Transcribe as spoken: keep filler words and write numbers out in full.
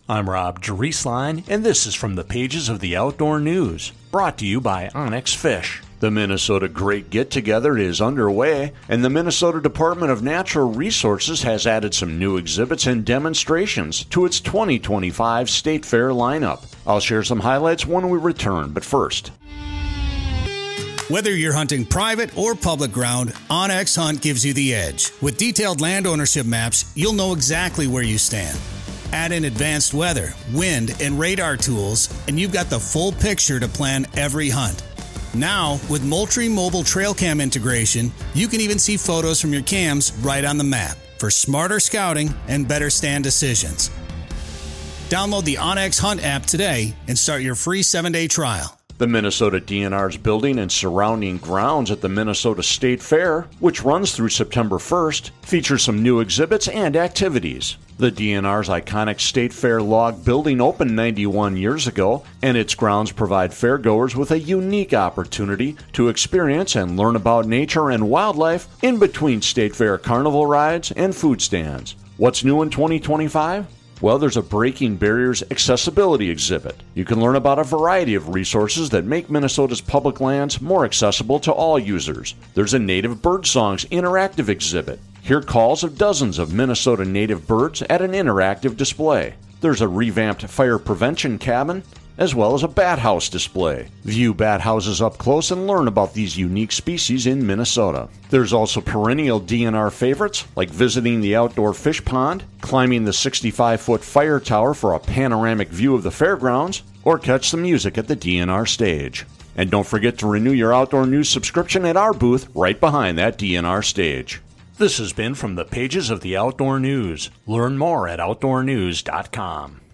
I'm Rob Drieslein, and this is from the pages of the Outdoor News, brought to you by Onyx Fish. The Minnesota Great Get-Together is underway, and the Minnesota Department of Natural Resources has added some new exhibits and demonstrations to its twenty twenty-five State Fair lineup. I'll share some highlights when we return, but first. Whether you're hunting private or public ground, OnX Hunt gives you the edge. With detailed land ownership maps, you'll know exactly where you stand. Add in advanced weather, wind, and radar tools, and you've got the full picture to plan every hunt. Now, with Moultrie Mobile Trail Cam integration, you can even see photos from your cams right on the map for smarter scouting and better stand decisions. Download the OnX Hunt app today and start your free seven-day trial. The Minnesota D N R's building and surrounding grounds at the Minnesota State Fair, which runs through September first, features some new exhibits and activities. The D N R's iconic State Fair log building opened ninety-one years ago, and its grounds provide fairgoers with a unique opportunity to experience and learn about nature and wildlife in between State Fair carnival rides and food stands. What's new in twenty twenty-five? Well, there's a Breaking Barriers accessibility exhibit. You can learn about a variety of resources that make Minnesota's public lands more accessible to all users. There's a Native Bird Songs interactive exhibit. Hear calls of dozens of Minnesota native birds at an interactive display. There's a revamped fire prevention cabin, as well as a bat house display. View bat houses up close and learn about these unique species in Minnesota. There's also perennial D N R favorites, like visiting the outdoor fish pond, climbing the sixty-five foot fire tower for a panoramic view of the fairgrounds, or catch some music at the D N R stage. And don't forget to renew your Outdoor News subscription at our booth right behind that D N R stage. This has been from the pages of the Outdoor News. Learn more at outdoor news dot com.